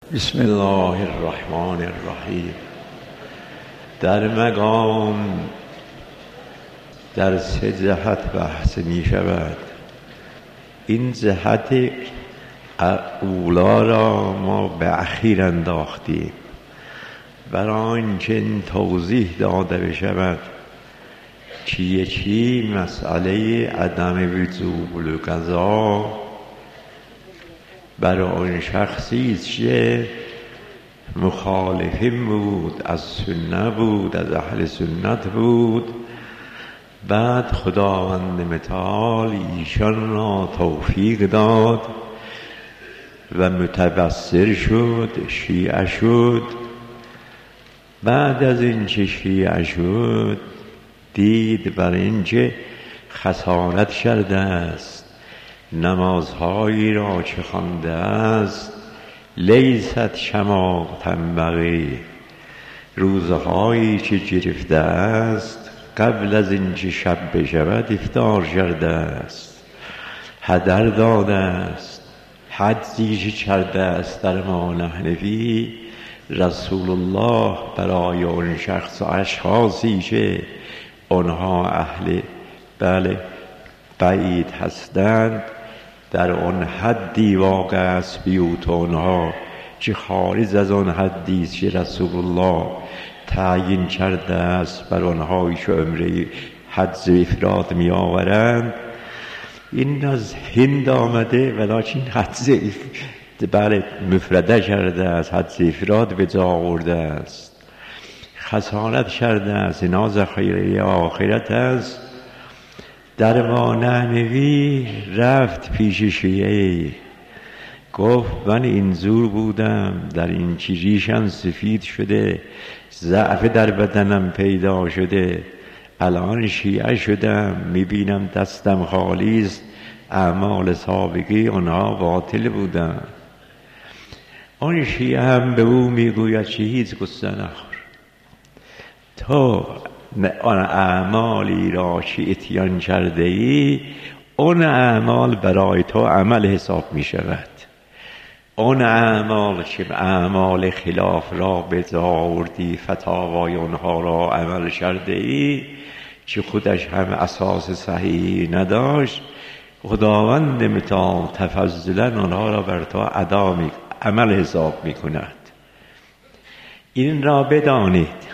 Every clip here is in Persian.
بسم الله الرحمن الرحیم. در مقام در سه جهت بحث می شود. این جهت اولا را ما به اخیر انداختیم برای آنکه این توضیح داده بشود چی مسئله عدم وجوب القضا برای آن شخصی که مخالفین بود، از سنت بود، از اهل سنت بود. بعد خداوند متعال ایشان را توفیق داد و متبصر شد، شیعه شد. بعد از اینکه شیعه شد دید بر اینکه خسارت کرده است، نمازهایی را که خوانده است لیست شما تنبغی، روزهایی که گرفته است قبل از اینکه شب بشود افطار کرده است، هدر داده است، حجی که کرده است در ماه حنفی رسول الله برای اون شخص و اشخاصی که آنها اهل بعید هستند در آن حدی واقع است بیوت آنها که خارج از آن حدی است که رسول الله تعیین کرده است بر آنهایی که عمره حج افراد می آورند. این از هند آمده ولیکن حج مفرده کرده است، حج افراد به جا آورده است، خسارت کرده است. اینا ذخیره آخرت است. دربان نحوی رفت پیش شیعه، گفت من اینجور بودم، در این ریشم سفید شده، ضعف در بدنم پیدا شده، الان شیعه شدم، میبینم دستم خالی است، اعمال سابقی آنها باطل بودن. آن شیعه هم به او میگوید که هیچ قصه نخور، تو آن اعمالی را که اتیان کرده ای آن اعمال برای تو عمل حساب می شود. آن اعمال که اعمال خلاف را به جا آوردی، فتاوای آنها را عمل کرده ای که خودش هم اساس صحیحی نداشت، خداوند متعال تفضلا آنها را بر تو عمل حساب می کند. این را بدانید.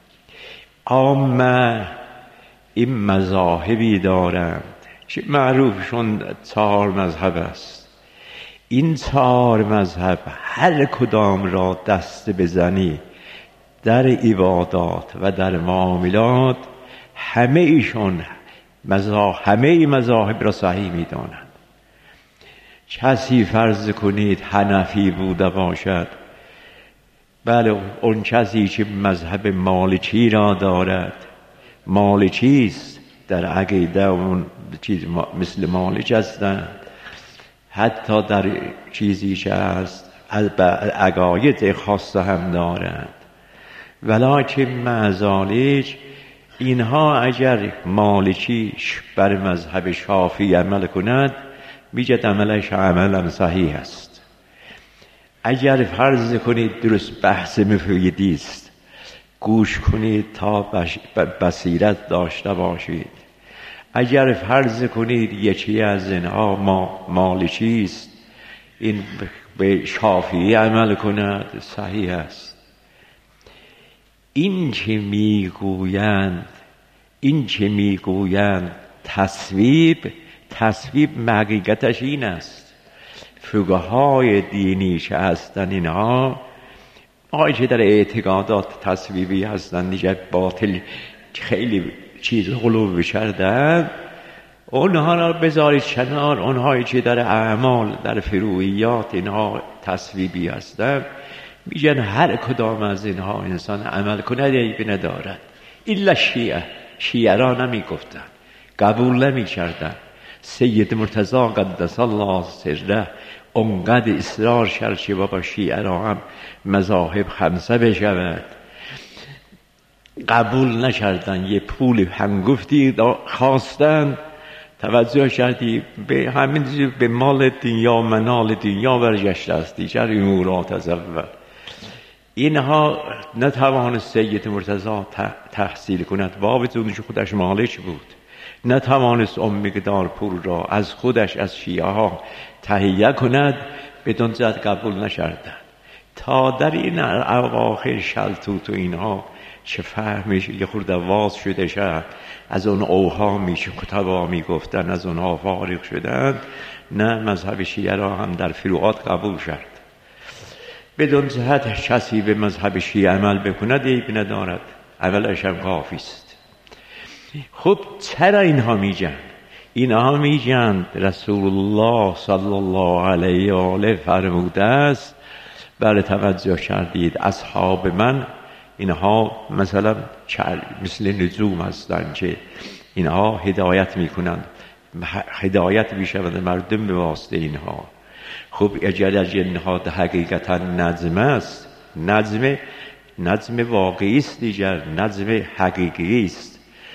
عامه این مذاهبی دارند که معروفشون 4 مذهب است. این 4 مذهب هر کدام را دست بزنی در عبادات و در معاملات همه ایشون همه مذاهب را صحیح می دانند. کسی فرض کنید حنفی بوده باشد، بله اون کسی که مذهب مالکی را دارد مالکی است، در عقیده اون چیز مثل مالک هستند، حتی در چیزی که هست عقاید خاصه هم دارند. ولیکن مع ذلک اینها اگر مالکی بر مذهب شافعی عمل کند میگه عملش عملا صحیح است. اگر فرض کنید درست بحث مفیدی است، گوش کنید تا بصیرت داشته باشید. اگر فرض کنید یکی از اینها مالکی است، این به شافعی عمل کند صحیح است. این که میگویند تصویب حقیقتش این است. فقهای دینی که هستن اینها که در اعتقادات تصویبی هستن دیگه باطل خیلی چیز غلو کردن، اونها را بذارید کنار. اونهایی که در اعمال در فروعیات اینها تصویبی هستن میگن هر کدام از اینها انسان عمل کنه عیبی ندارد. الا شیعه را نمی گفتن، قبول نمی کردن. سید مرتضی قدس الله سره اونقدر اصرار کرد که بابا شیعه را هم مذاهب 5 بشود، قبول نکردن. یه پول هنگفتی خواستن توجه کردی به همین به مال دنیا منال دنیا برگشته است دیگر امورات از اول. اینها نتوانست سید مرتضی تحصیل کند بابتون که خودش مالک بود، نتوانست مقدار پول را از خودش از شیعه ها تهیه کند، بدون جهت قبول نکردند. تا در این اواخر شلتوت و اینها چه فهمش یه خورده واز شده شد، از اون اوهامی که کتبا میگفتن از اونها فارغ شدند، نه مذهب شیعه را هم در فروعات قبول کرد. بدون جهت کسی به مذهب شیعه عمل بکند عیب ندارد، اولش هم کافی است. خب چرا اینها میگن؟ اینها میگن رسول الله صلی الله علیه و آله فرموده است، بله توجه کردید، اصحاب من اینها مثلا مثل نجوم هستند که اینها هدایت میکنند، هدایت میشوند مردم به واسطه اینها. خب اگر اینها حقیقتا نظم است، نظم واقعی است دیگر، نظم حقیقی است،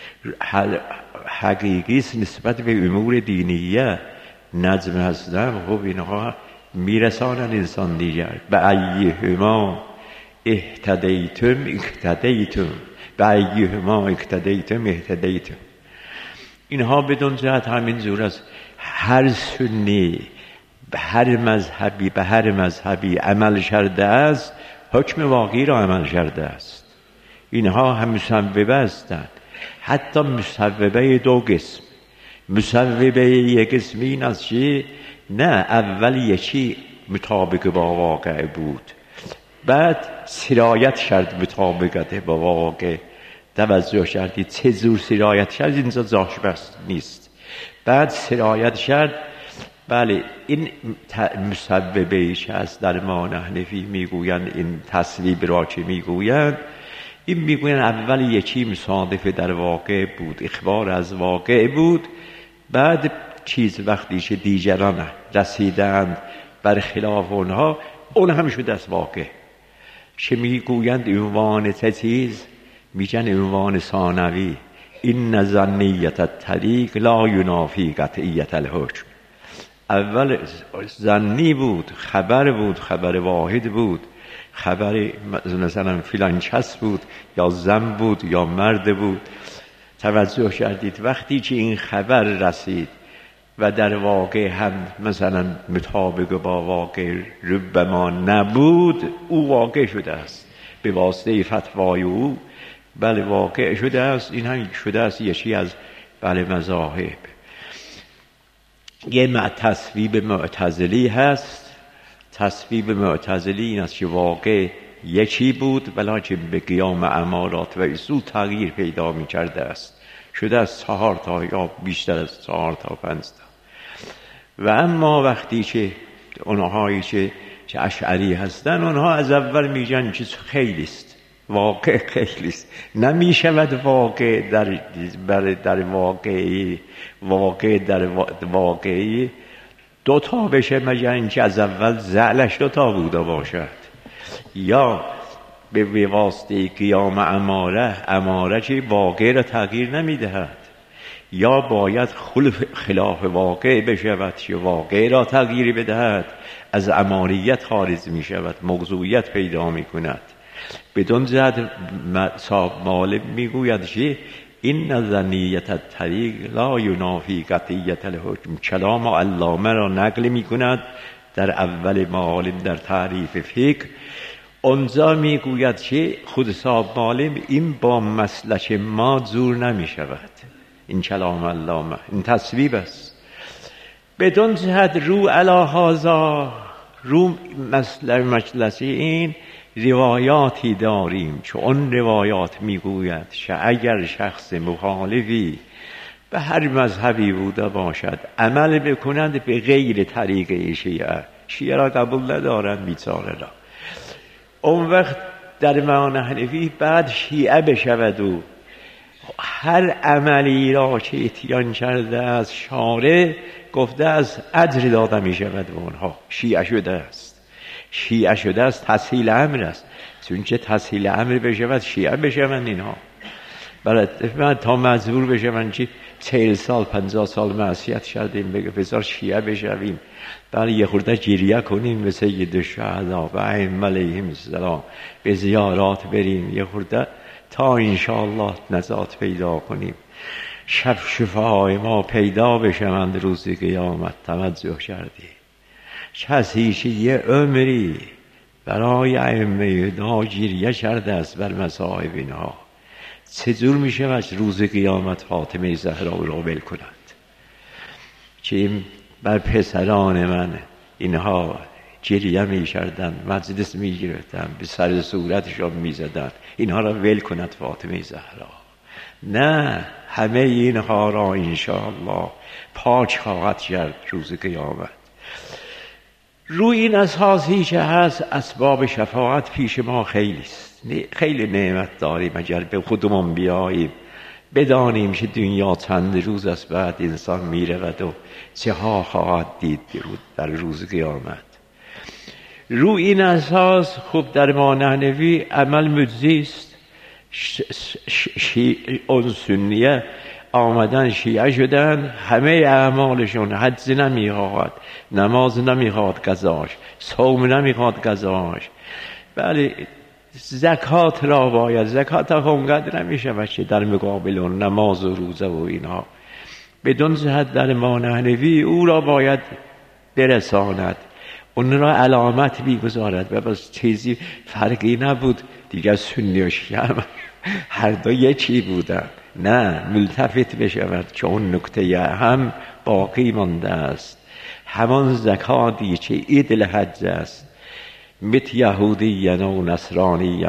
حقیقی است نسبت به امور دینیه نظم هستند. خب اینها میرسانند انسان دیگر. به ایهما اهتدیتم اهتدیتم، به ایهما اهتدیتم اهتدیتم. اینها بدون جهت همین جور است. هر سنی به هر مذهبی عمل کرده است، حکم واقعی را عمل کرده است. اینها هم مسببه هستند، حتی مسببه دو قسم. مسببه یک قسم این است که نه اول یکی مطابق با واقع بود، بعد سرایت کرد مطابقت با واقع. توجه کردید چه جور سرایت کرد؟ اینجا جاش بست نیست. بعد سرایت کرد، بله این مسببه ایش هست. در ما حنفی میگویند این تصویب را که میگویند، این میگویند اول یکی مصادفه در واقع بود، اخبار از واقع بود، بعد چیز وقتی که دیگران رسیدند بر خلاف اونها، اون هم شد از واقع. که میگویند عنوان چیز میگن عنوان ثانوی، این ظنیت الطریق لا ینافی قطعیت الحکم. اول ظنی بود، خبر واحد بود، خبر مثلا فلان کس بود یا زن بود یا مرد بود. توجه کردید وقتی که این خبر رسید و در واقع هم مثلا مطابق با واقع ربما نبود، او واقع شده است به واسطه فتوای او. بله واقع شده است. این هم شده است یکی از بله مذاهب. یه تصویب معتزلی هست. تصویب معتزلی این است که واقع یکی بود ولیکن به قیام امارات و اصول تغییر پیدا می کرده است، شده از 4 تا یا بیشتر از 4 تا 5 تا. و اما وقتی که اونهایی که اشعری هستن، اونها از اول میگن چیز خیلی است، واقع خیلی است، نمی شود واقع در واقعی دوتا بشه مگر اینکه از اول زعلش دوتا بوده باشد، یا به واسطه قیام اماره که واقع را تغییر نمی دهد، یا باید خلاف واقع بشود که واقع را تغییر بدهد، از اماریت خارج می شود، موضوعیت پیدا می کند. بدون جهت صاحب مالب می گوید که این ظنیت الطریق لا ینافی قطعیت الحکم. کلام علامه را نقل می کند در اول معالم در تعریف فقه. اونجا می گوید که خود صاحب مالب این با مسلک ما جور نمی شود. این کلام علامه، این تصویب است. بدون جهت رو علی هذا، رو مجلسی این روایاتی داریم که اون روایات میگوید که اگر شخص مخالفی به هر مذهبی بوده باشد عمل بکنند به غیر طریق شیعه را قبول ندارند بیچاره را، اون وقت در میان حنفی بعد شیعه بشود و هر عملی را که اتیان کرده از شارع گفته از اجر داده می شود به اونها. شیعه شده است تسهیل امر است، چون که تسهیل امر بشود شیعه بشوند اینها. من تا مجبور بشه من 40 سال 50 سال معصیت کردیم بگه بذار شیعه بشویم، بله یه خورده جریه کنیم به سید الشهدا و ائمه علیهم السلام، به زیارات بریم یه خورده تا انشاءالله نجات پیدا کنیم، شب شفاهای ما پیدا بشوند روز قیامت. توجه کردی کسی که یه عمری برای ائمه دا جریه کرده است بر مصائب اینها، چجور میشه از روز قیامت فاطمه زهرا را ول کند؟ که بر پسران من اینها جریه میکردن، مجلس میگرفتن، به سر صورتشان میزدن، اینها را ول کند فاطمه زهرا؟ نه، همه اینها را انشاءالله پاک خواهد کرد روز قیامت. روی این اساسی که هست اسباب شفاعت پیش ما خیلی است، خیلی نعمت داریم. اگر به خودمون بیاییم بدانیم که دنیا چند روز است بعد انسان میرود و چه ها خواهد دید در روز قیامت. روی این اساس خوب در ما نحنوی عمل مجزی است. اون سنیه آمدن شیعه شدن، همه اعمالشون حج نمیخواد، نماز نمیخواد قضاش، صوم نمیخواد قضاش، بله زکات را باید، زکات اونقدر نمیشه بچه در مقابل اون نماز و روزه و اینا. بدون جهت در ما نحنوی او را باید برساند، اون را علامت میگذارد و بس چیزی فرقی نبود دیگه. سنی و شیعه هر دو یکی بودن، نه ملتفت بشود که اون نکته هم باقی مانده است. همان زکاتی که ایدل حج است، مت یهودی و نصرانی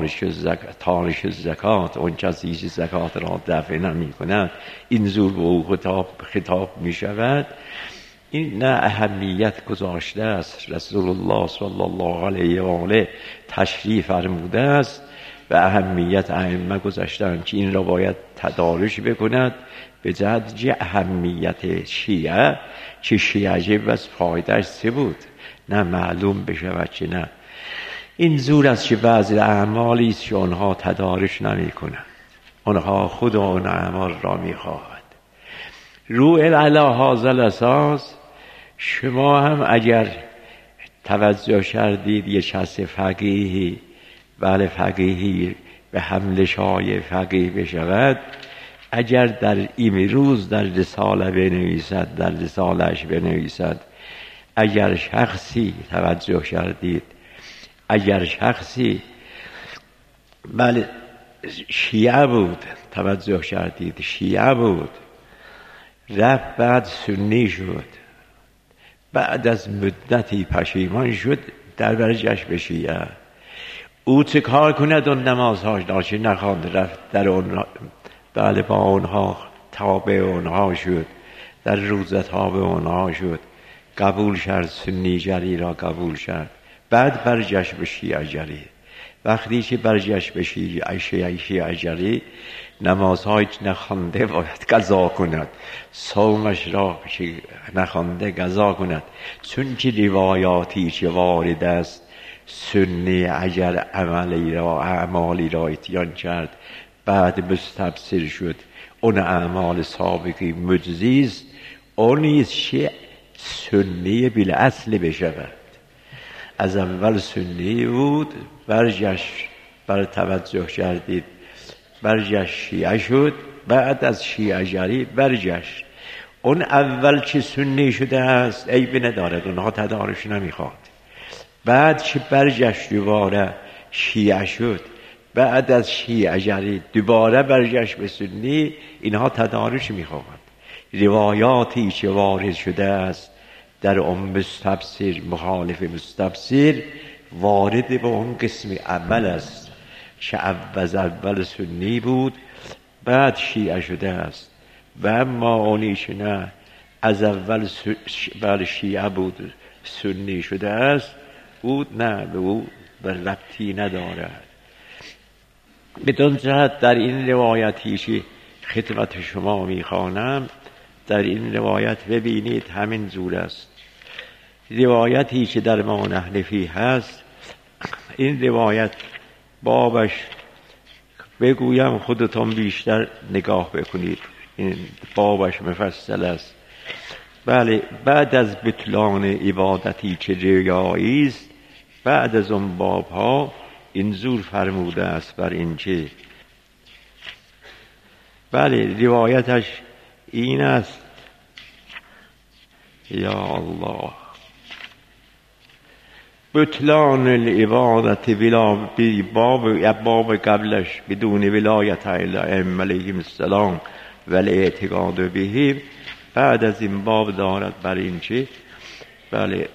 تارش زکات، اون کسی که زکات را دفع نمی کند این زور به او خطاب می شود. این نه اهمیت گذاشته است، رسول الله صلی الله علیه و آله تشریف فرموده است و اهمیت ائمه گذاشتند که این را باید تدارش بکند به جهت اهمیت شیعه، که شیعه بس فایدهش چه بود نه معلوم بشود که نه. این زور است که بعضی اعمالی است که آنها تدارش نمی کنند، آنها خود آن اعمال را می خواهد. رو علی هذا الاساس شما هم اگر توجه کردید یه شخص فقیهی، بله فقیهی به حمل شای فقیه بشود، اگر در این روز در رساله بنویسد، در رسالهش بنویسد، اگر شخصی توجه کردید، اگر شخصی بله شیعه بود، توجه کردید شیعه بود، رفت بعد سنی شد، بعد از مدتی پشیمان شد در برگشت به شیعه، او چه کار کند؟ اون نمازهاش داشت نخواند، رفت در اون بله با اونها تابع اونها شد، در روزه تابع اونها شد، قبول شد، سنی جری را قبول شد، بعد برگشت به شیعه جری. وقتی که برگشت به شیعه جری نمازهایی که نخوانده باید قضا کند، صومش را نخوانده قضا کند، چون که روایاتی که وارد است سنی اگر عملی را اعمالی را اتیان کرد بعد مستبصر شد اون اعمال سابقی مجزی است، اونیست که سنی بالاصل بشود. از اول سنی بود، برگشت، بر توجه کردید، برگشت شیعه شد، بعد از شیعه جری برگشت. اون اول که سنی شده است عیبی ندارد، اونها تدارش نمیخواد. بعد که برگشت دوباره شیعه شد، بعد از شیعه جری دوباره برگشت به سنی، اینها تدارش میخواد. روایاتی که وارد شده است در اون مستبصر مخالف مستبصر وارد به اون قسم اول است که اول سنی بود بعد شیعه شده است، و اما اونیش نه از اول شیعه بود سنی شده است بود، نه به او ربطی ندارد. بدون جهت در این روایتی که خدمت شما میخوانم، در این روایت ببینید همین جور است. روایتی که در ما نحنفی هست، این روایت بابش بگویم خودتون بیشتر نگاه بکنید، این بابش مفصل است. بله، بعد از بطلان عبادتی که ریایی است، بعد از اون بابها این زور فرموده است بر این که بله روایتش این است. یا الله، بطلان العبادت باب قبلش بدون ولایت الائمه علیهم السلام و الاعتقاد به، بعد از این باب دارد بر این چه بله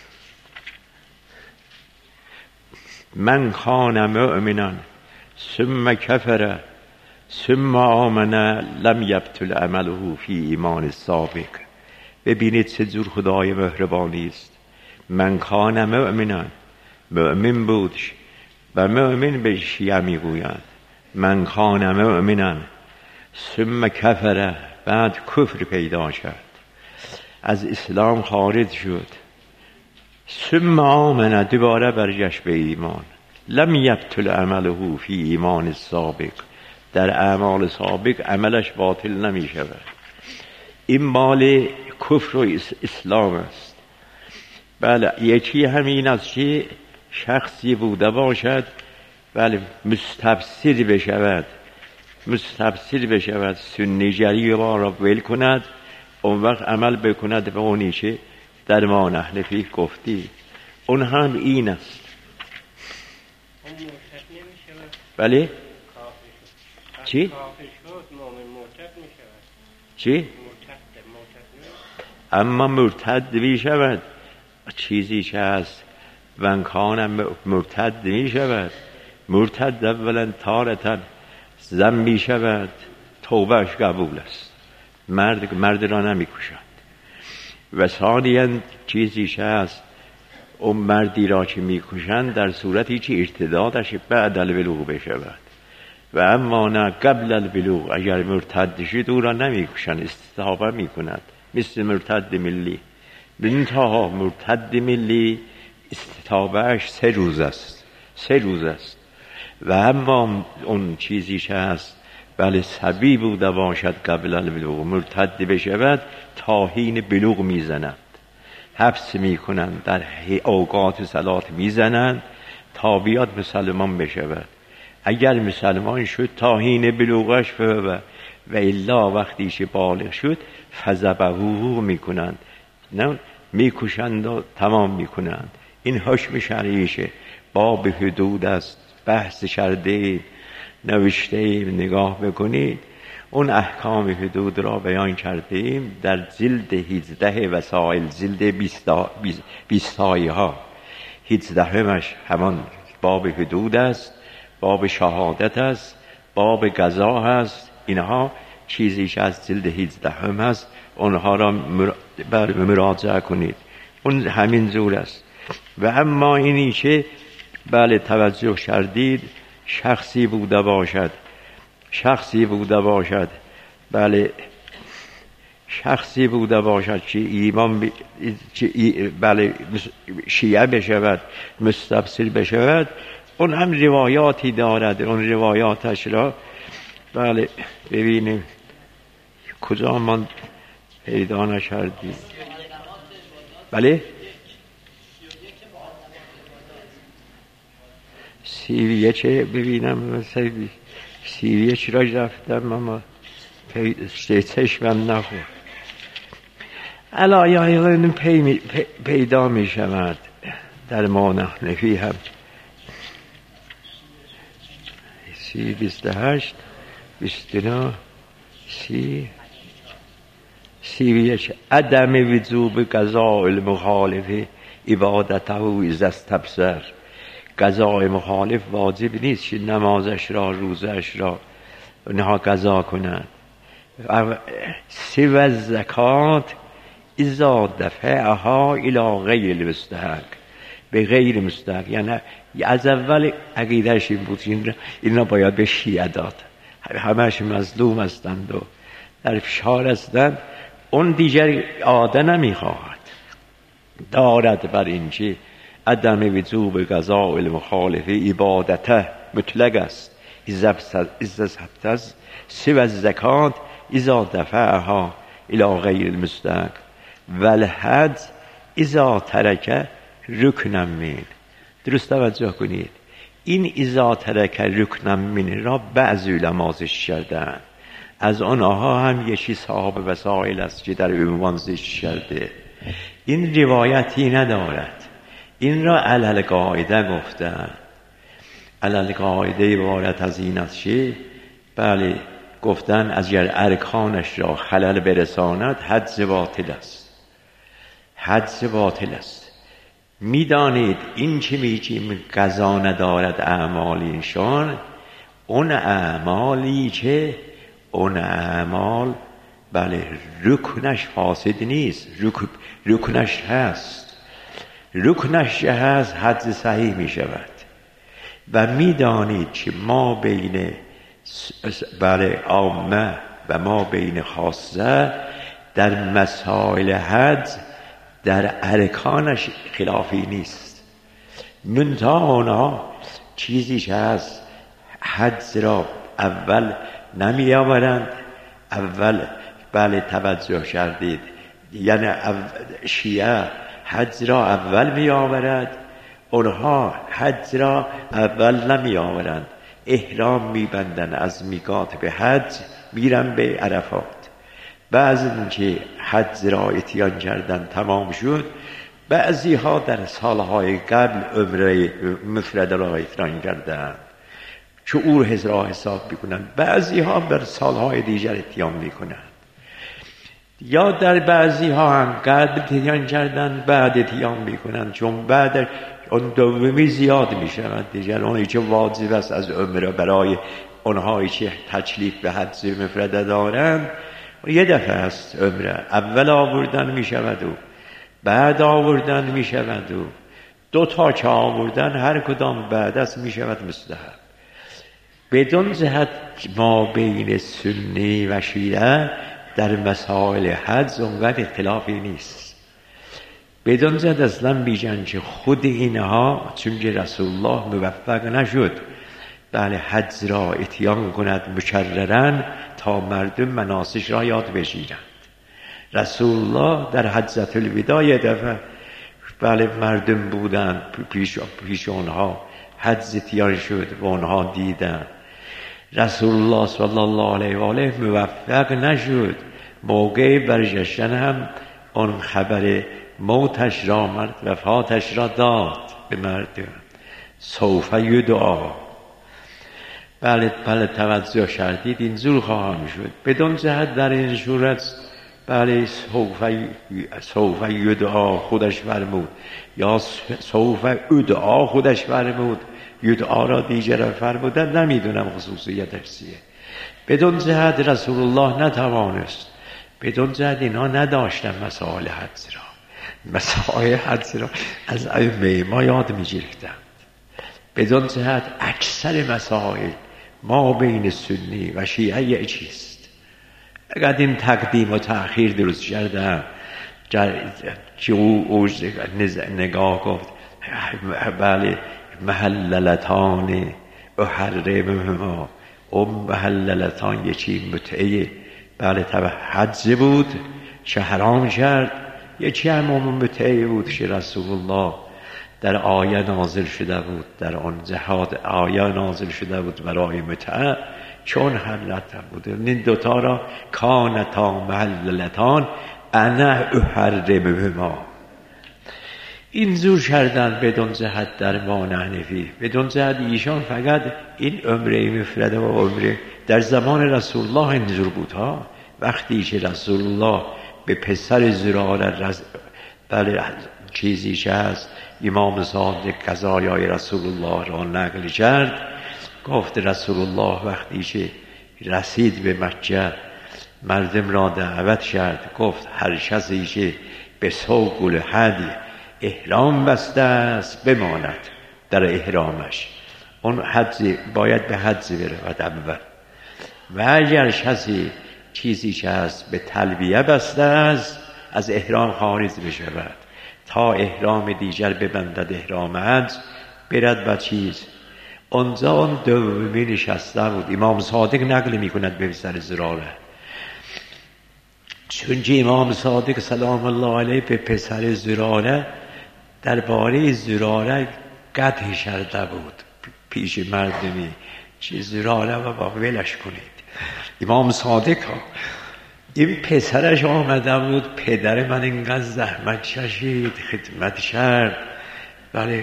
من کان مؤمنا ثم کفر ثم آمن لم یبطل عمله فی ایمان السابق. ببینید چه جور خدای مهربانی است. من کان مؤمنا، مؤمن بود و مؤمن به شیعه میگویند من کان مؤمنا ثم کفر، بعد کفر پیدا کرد، از اسلام خارج شد، ثم آمن دوباره برگشت به ایمان، لم یبطل عمله فی ایمان السابق، در اعمال سابق عملش باطل نمی شود. این مال کفر و اسلام است. بله، یکی همین است که شخصی بوده باشد بله مستبصر بشود سنیجری را ول کند، اون وقت عمل بکند به اونی که در ما نحنفی گفتی، اون هم این است. بله چی؟ چی؟ اما مرتد می شود چیزی که هست ونکانم مرتد می شود. مرتد اولا تارتن زن می شود، توبهش قبول است، مرد را نمی کشد. و ثانیاً چیزی که هست اون مردی را که می کشند در صورتی که ارتدادش بعد البلوغ بشود، و اما نه قبل البلوغ اگر مرتد شد او را نمی کشند، استتابه می کند، مثل مرتد ملی. بنتها مرتد ملی استتابهش 3 روز است. و اما اون چیزی که هست بله صبی بوده باشد قبل البلوغ مرتد بشود، تا حین بلوغ میزنند، حبس میکنند، در اوقات صلات میزنند تا بیاد مسلمان بشود. اگر مسلمان شد تا حین بلوغش و الا وقتی که بالغ شد فذبحوه میکنند، نه میکشند و تمام میکنند. این حکم شرعیشه، باب حدود است، بحث شرده نوشته نگاه بکنید، اون احکام حدود را بیان کردیم در جلد 17 وسائل، جلد 20 ها. 17 همان باب حدود است، باب شهادت است، باب قضا است. اینها چیزیش از جلد 17 هست، اونها را مراجعه کنید، اون همین زور است. و اما اینی که بله توجه کردید شخصی بوده باشد بله شخصی بوده باشد که ایمان بله شیعه بشود، مستبصر بشود، اون هم روایاتی دارد. اون روایاتش را بله ببینیم کجا من پیدا نکردیم. بله 31 ببینم، مثلا 31 را رفتم اما چشمم نخورد. علایه پیدا می شود در ما نحنفی هم 30 28 29 31 عدم وجوب قضاء المخالف عبادته اذا استبصر. قضاء مخالف واجب نیست که نمازش را روزش را اونها قضا کنند. سوى الزکات اذا دفعها الى غیر مستحق، به غیر مستحق، یعنی از اول عقیدهش این بود این را باید به شیعه داد، همش مظلوم هستند و در فشار هستند، اون دیگر عاده نمیخواهد، دارد بر این چی عدم وجوب قضاء المخالف عبادته مطلق است، اذا استفتز سوى الزکات اذا دفعها الى غیر المستحق والحج اذا ترک رکنا من. درست توجه کنید، این اذا ترک رکنا من را بعضی علما ذکر کردند، از آنها هم یکی صاحب وسائل است که در عنوان ذکر کرده. این روایتی ندارد، این را علل قاعده گفتن. علل قاعده عبارت از این است که بله گفتن اگر ارکانش را خلل برساند حج باطل است، حج باطل است. میدانید این که میگیم قضا ندارد اعمال اینشان، اون اعمالی که اون اعمال بله رکنش فاسد نیست، رکنش هست، رکنش هست حج صحیح می شود. و میدانید که ما بین بله عامه و ما بین خاصه در مسائل حج در ارکانش خلافی نیست، منتها آنها چیزی که هست حج را اول نمی آورند. اول بله توجه کردید، یعنی شیعه حج را اول می آورد، اونها حج را اول نمی آورند، احرام می بندن از میقات به حج میرن به عرفات. بعضی که حج را اتیان کردن تمام شد، بعضی ها در سالهای قبل عمره مفرد را اتیان کردن که او را حساب میکنن، بعضی ها بر سالهای دیگر اتیان میکنن، یا در بعضی ها هم قبل اتیان کردن بعد اتیان میکنن، چون بعد اون دومی زیاد میشوند دیگر. اونی که واجب است از عمره برای اونهایی که تکلیف به حج مفرد دارند یه دفعه است عمره، اول آوردن میشود و بعد آوردن میشود و دو تا که آوردن هر کدام بعد است میشود مستحب. بدون جهت ما بین سنی و شیعه در مسائل حج اونقدر اختلافی نیست. بدون جهت اصلا میگن که خود اینها چون که رسول الله موفق نشد بله حج را اتیان کند مکررن تا مردم مناسک را یاد بگیرند. رسول الله در حجة الوداع یه دفعه بله مردم بودن پیش اونها، حج اتیان شد و اونها دیدن. رسول الله صلی الله علیه و آله موفق نشد، موقع برگشتن هم اون خبر موتش را مرد وفاتش را داد به مردم. سوف یدعا بله توجه کردید، اینجور خواهم شد. بدون جهت در این صورت بله سوف یدعا خودش فرمود یا سوف ادعا خودش فرمود، یدعا را دیگر فرمودن نمیدونم خصوصیتش چیه. بدون جهت رسول الله نتوانست، بدون جهت اینها نداشتن مسائل حج را، مسائل حج را از ائمه ما یاد می‌گرفتند. بدون جهت اکثر مسائل ما بین سنی و شیعه یک چیست. اگر این تقدیم و تأخیر درست کردن که او نگاه گفت بله محللتان احرمهما، اون محللتان یکی متعه بله حج بود که حرام کرد، یکی هم اون متعه بود که رسول الله در آیه نازل شده بود، در آن جهاد آیه نازل شده بود برای متعه چون حلت بود. این دوتا را کانتا محللتان انا احرمهما این زور کردن بدون جهت در مان حنفی. بدون جهت ایشان فقط این عمره مفرده و عمره در زمان رسول الله اینجور بود ها. وقتی که رسول الله به پسر زراره بله چیزی که هست امام صادق قضایای رسول الله را نقل کرد، گفت رسول الله وقتی که رسید به مکه مردم را دعوت کرد، گفت هر کسی که به سوق الحج احرام بسته است بماند در احرامش، اون حج باید به حج برود اول، و اگر کسی چیزی که هست به تلبیه بسته است از احرام خارج بشود تا احرام دیگر ببندد، احرام حج برد و چیز اونجا اون دومی نشسته بود. امام صادق نقل میکند به پسر زراره، چون امام صادق سلام الله علیه به پسر زراره درباره زراره قدح شرده بود پیش مردمی، چه زراره و با ولش کنید. امام صادق ها این پسرش آمده بود، پدر من اینقدر زحمت کشید خدمت کرد، بله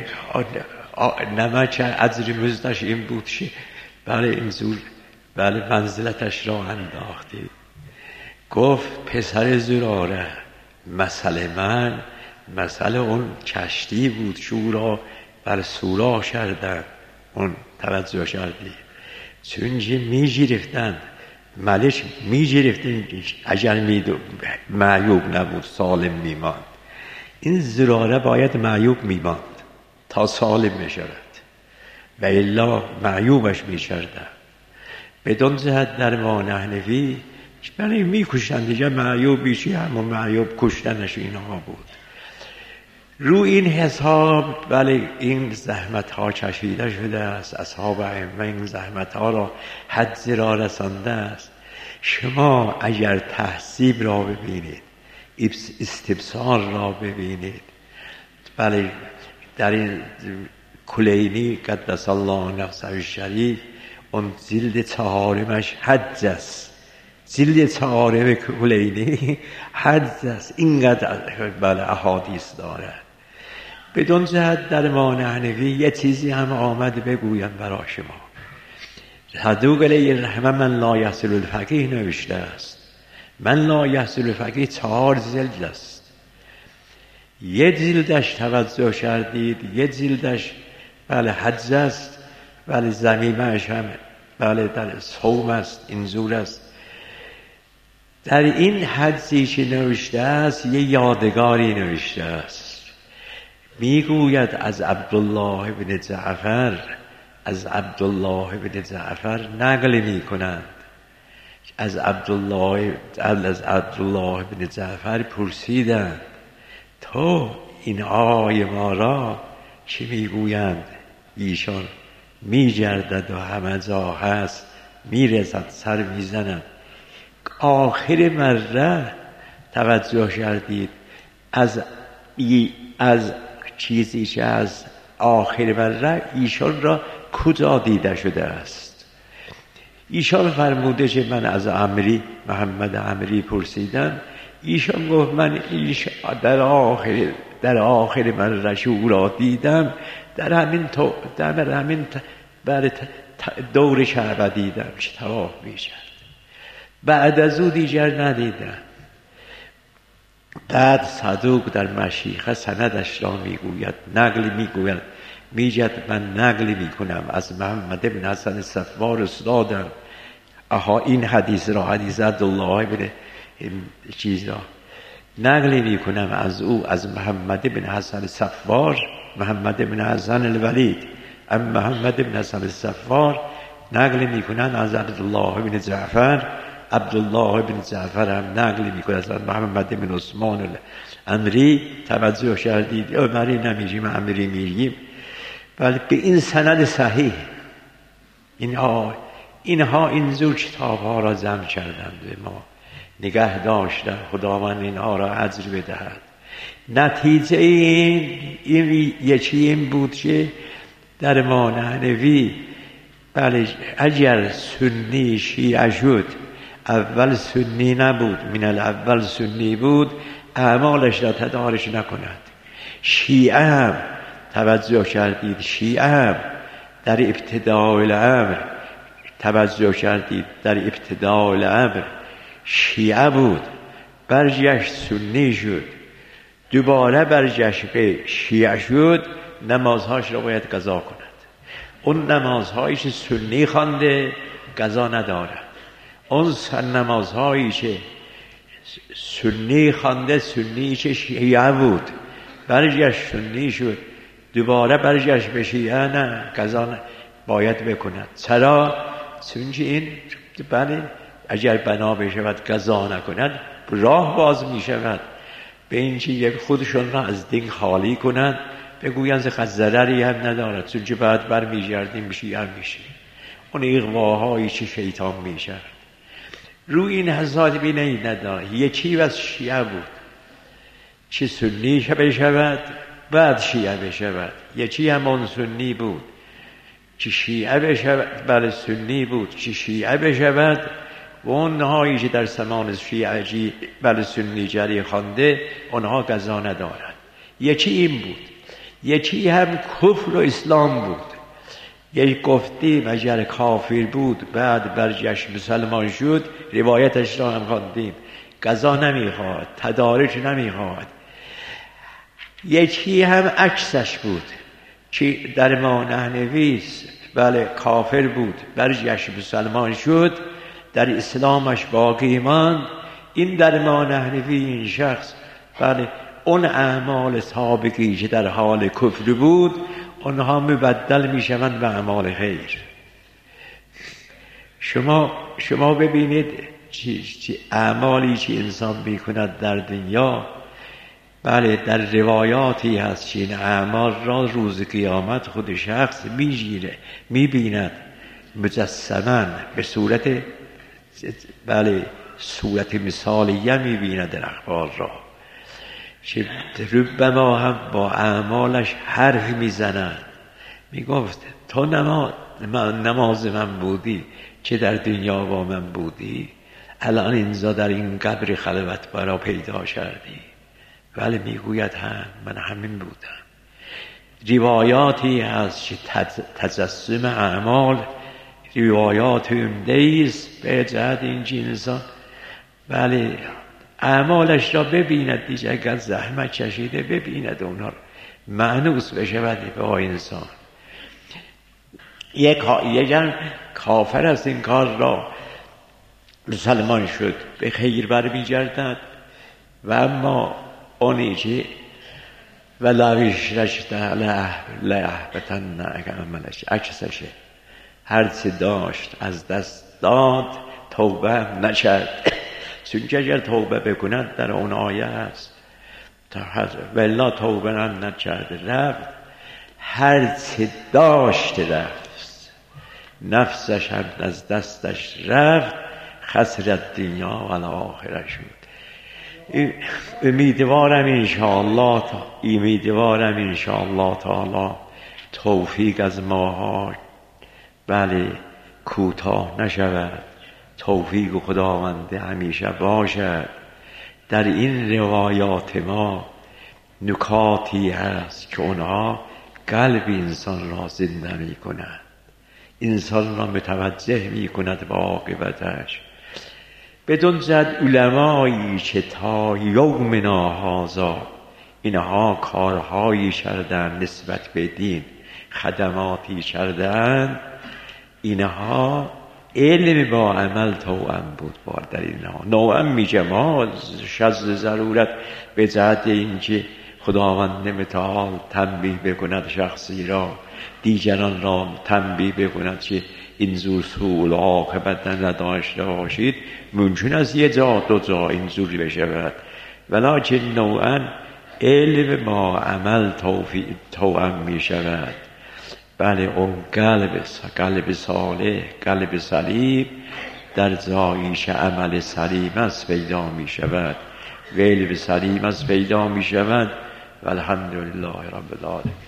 نمک عذر مزدش این بود که بله این زور بله منزلتش را انداختی. گفت پسر زراره مسئله من مسئله اون کشتی بود شورا بر سورا کردن، اون توجه کردی چون میگرفتن ملک میگرفتن اگر معیوب نبود سالم میماند، این زراره باید معیوب میماند تا سالم میشود و الا معیوبش میکردن. بدون جهت در ما نحنفی برای میکشتن دیگه، معیوبی چی همون معیوب کشتنش اینها بود. رو این حساب بله این زحمت ها کشیده شده است، اصحاب ائمه این زحمت ها را حد را رسانده است. شما اگر تحصیب را ببینید، استبصار را ببینید، بله در این کلینی قدس الله نفسه الشریف اون جلد چهارمش حج است، جلد چهارم کلینی حج است، اینقدر بله احادیث دارد. بدون جهت در ما نحنفی یه چیزی هم آمد بگویم برای شما. صدوق علیه الرحمه من لا یحصل الفقیه نوشته است. من لا یحصل الفقیه 4 جلد است. یه جلدش توجه کردید، یه جلدش بله حج است، بله زمیمهش هم بله در صوم است، اینجور است. در این حجی که نوشته است یه یادگاری نوشته است، میگوید از عبدالله بن جعفر، از عبدالله بن جعفر نقل میکنند. از عبدالله بن جعفر پرسیدند تو این آی ما را چه میگویند؟ ایشان میگردد و همه جا هست، میرزد سر میزند. آخر مره توجه کردید از چیزی که از آخر مره ایشان را کجا دیده شده است؟ ایشان فرموده که من از عمری محمد عمری پرسیدم، ایشان گفت من در آخر مره او را دیدم، در همین دور کعبه دیدم که طواف می‌کرد، بعد از او دیگر ندیدم. بعد صدوق در مشیخه سندش را میگوید، نقل میگوید، میگد من نقل میکنم از محمد بن حسن صفوار استادم، این حدیث را، حدیث عبدالله بن چیز را نقل میکنم از او، از محمد بن حسن صفوار، محمد بن حسن الولید ام محمد بن حسن صفوار نقل میکنن از عبدالله بن جعفر، عبدالله بن جعفر هم نقل میکنه از محمد بن عثمان الامری. توجه کردید عمری نمیگیم امری میگیم، ولی به این سند صحیح اینها اینجور کتاب ها را جمع کردند به ما نگه داشته، خداوند اینها را اجر بدهد. نتیجه این یکی این بود که در ما نحنفی بله اگر سنی شیعه شد، اول سنی نبود، من الاول سنی بود، اعمالش را تدارک نکند. شیعه هم توجه کردید، شیعه هم در ابتداء الامر توجه کردید، در ابتداء الامر شیعه بود، برگشت سنی شد، دوباره برگشت به شیعه شد، نمازهاش را باید قضا کند. اون نمازهایی که سنی خوانده قضا ندارد، اون نمازهایی که سنی خوانده، سنی که شیعه بود برگشت سنی شد، دوباره برگشت به شیعه، نه قضا باید بکند. چرا؟ چون که این بله اگر بنا بشود قضا نکند راه باز می شود به این که خودشون را از دین خالی کنند بگوین ضرری هم ندارد، چون که بعد برمیگردیم شیعه میشه. اون اغواهایی که شیطان میشه روی این حساد بینه نداره. یکی از شیعه بود چه سنی بشود بعد شیعه بشود، یکی همون سنی بود چه شیعه بشود بله سنی بود چه شیعه بشود و اونهایی که در زمان شیعه بله سنی جری خوانده اونها قضا ندارد. یکی این بود. یکی هم کفر و اسلام بود. یک گفتیم اگر کافر بود بعد برگشت مسلمان شد، روایتش را هم خواندیم، قضا نمیخواد، تدارک نمیخواد. یکی هم عکسش بود که در ما نحنویس بله کافر بود برگشت مسلمان شد، در اسلامش باقی ماند. این در ما نحنوی این شخص بله اون اعمال سابقی که در حال کفر بود اونها مبدل میشوند به اعمال خیر. شما ببینید اعمالی که انسان میکند در دنیا، بله در روایاتی هست که این اعمال را روز قیامت خود شخص میبیند مجسما به صورت بله صورت مثالیه میبیند در اخبار را، که ربما هم با اعمالش حرف میزند. میگفت تو نماز من بودی که در دنیا با من بودی، الان اینجا در این قبر خلوت برا پیدا کردی. ولی میگوید هم من همین بودم. روایاتی هست که تجسم اعمال روایات عمده‌ایست به جهت این انسان بله اعمالش را ببیند دیگه، اگر زحمت چشیده ببیند اونها مانوس بشود به انسان. یک کافر از این کار را مسلمان شد به خیر برمیگردد، و اما اونی که ولویش رشته لحبتن عملش عکسشه، هر چه داشت از دست داد، توبه نکرد. چون که اگر توبه بکند در اون آیه هست ولا توبه نکرد رفت، هر چه داشت رفت، نفسش هم از دستش رفت، خسرت دنیا و الاخره شد. امیدوارم انشاءالله تعالی توفیق از ماها بله کوتاه نشود، توفیق خداوند همیشه باشد. در این روایات ما نکاتی هست که اونها قلب انسان را زنده می کند، انسان را متوجه می کند به عاقبتش. بدون جد علمایی که تا یومنا هذا اینها کارهایی کردن نسبت به دین، خدماتی کردن، اینها علم با عمل توأم بود بار در اینها. نوعم میجمال شز ضرورت به جهت اینکه خداوند متعال تنبیه بکند شخصی را، دیگران را تنبیه بکند که اینجور سوء العاقبت نداشته باشید. ممکن است یه جا دو جا اینجوری بشود، ولکن نوعا علم با عمل توأم می شود. بله اون قلب صالح، قلب سلیم در جاییش عمل سلیم است پیدا می شود، قلب سلیم است پیدا می شود. والحمدلله رب العالمین.